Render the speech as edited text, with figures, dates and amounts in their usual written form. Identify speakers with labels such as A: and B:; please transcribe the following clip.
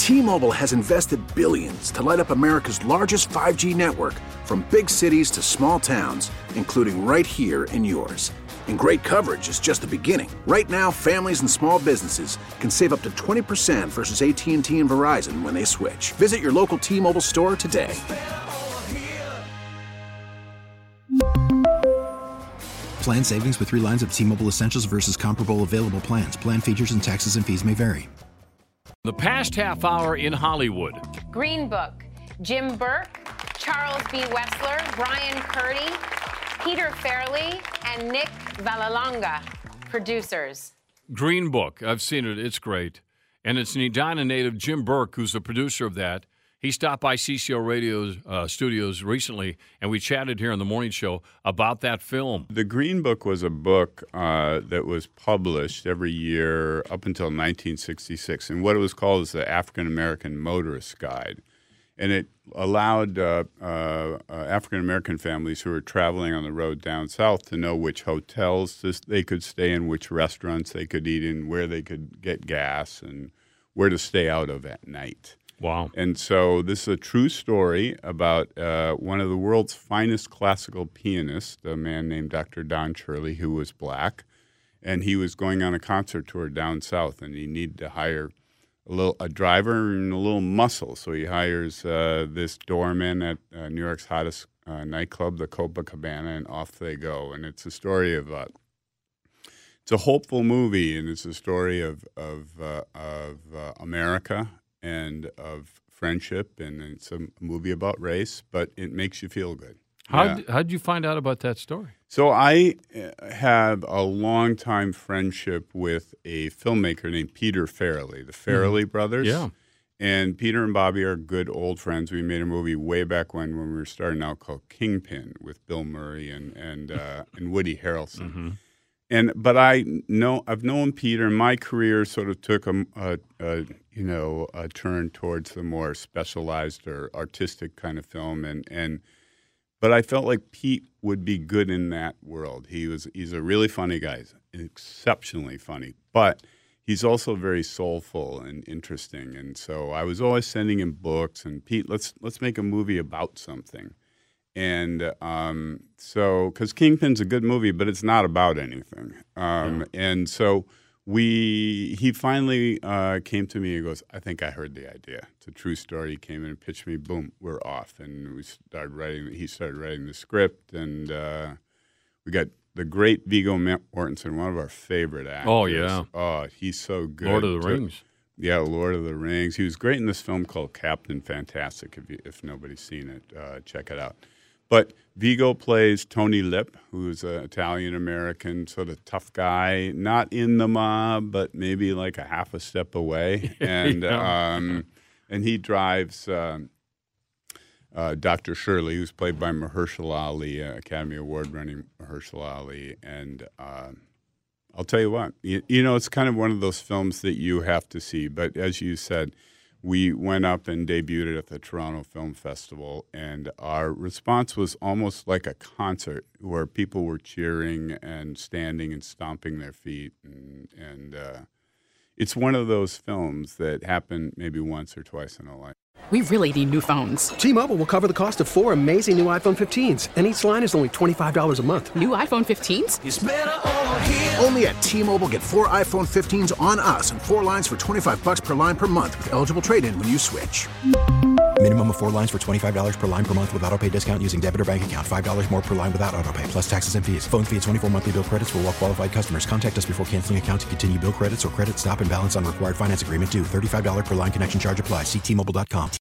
A: T-Mobile has invested billions to light up America's largest 5G network, from big cities to small towns, including right here in yours. And great coverage is just the beginning. Right now, families and small businesses can save up to 20% versus AT&T and Verizon when they switch. Visit your local T-Mobile store today.
B: Plan savings with 3 lines of T-Mobile Essentials versus comparable available plans. Plan features and taxes and fees may vary.
C: The past half hour in Hollywood.
D: Green Book, Jim Burke, Charles B. Wessler, Brian Curdy, Peter Farrelly, and Nick Vallelonga, producers.
C: Green Book. I've seen it. It's great. And it's an Edina native, Jim Burke, who's the producer of that. He stopped by CCO Radio's studios recently, and we chatted here on the morning show about that film.
E: The Green Book was a book that was published every year up until 1966. And what it was called is the African American Motorist Guide. And it allowed African American families who were traveling on the road down south to know which hotels they could stay in, which restaurants they could eat in, where they could get gas, and where to stay out of at night.
C: Wow.
E: And so this is a true story about one of the world's finest classical pianists, a man named Dr. Don Shirley, who was black. And he was going on a concert tour down south, and he needed to hire a driver and a little muscle. So he hires this doorman at New York's hottest nightclub, the Copacabana, and off they go. And it's a story of it's a hopeful movie, and it's a story of America and of friendship, and it's a movie about race, but it makes you feel good.
C: How did you find out about that story?
E: So I have a long-time friendship with a filmmaker named Peter Farrelly, the Farrelly brothers.
C: Yeah.
E: And Peter and Bobby are good old friends. We made a movie way back when we were starting out called Kingpin with Bill Murray and Woody Harrelson.
C: Mm-hmm.
E: But I've known Peter. My career sort of took a turn towards the more specialized or artistic kind of film, but I felt like Pete would be good in that world. He's a really funny guy, exceptionally funny, but he's also very soulful and interesting. And so I was always sending him books, and Pete, let's make a movie about something. And so, because Kingpin's a good movie, but it's not about anything. And so he finally came to me and goes, I think I heard the idea. It's a true story. He came in and pitched me. Boom, we're off. And he started writing the script, and we got the great Viggo Mortensen, one of our favorite actors.
C: Oh, yeah.
E: Oh, he's so good.
C: Lord of the Rings.
E: Yeah, Lord of the Rings. He was great in this film called Captain Fantastic. If nobody's seen it, check it out. But Viggo plays Tony Lip, who's an Italian-American sort of tough guy, not in the mob, but maybe like a half a step away. And and he drives Dr. Shirley, who's played by Mahershala Ali, Academy Award-winning Mahershala Ali. And I'll tell you what, it's kind of one of those films that you have to see. But as you said, we went up and debuted it at the Toronto Film Festival, and our response was almost like a concert where people were cheering and standing and stomping their feet. And it's one of those films that happen maybe once or twice in a life.
F: We really need new phones.
G: T-Mobile will cover the cost of 4 amazing new iPhone 15s, and each line is only $25 a month.
F: New iPhone 15s?
A: It's better over here. Only at T-Mobile, get 4 iPhone 15s on us and 4 lines for $25 per line per month with eligible trade-in when you switch.
B: Minimum of 4 lines for $25 per line per month with autopay discount using debit or bank account. $5 more per line without autopay, plus taxes and fees. Phone fee at 24 monthly bill credits for well-qualified customers. Contact us before canceling account to continue bill credits or credit stop and balance on required finance agreement due. $35 per line connection charge applies. See T-Mobile.com.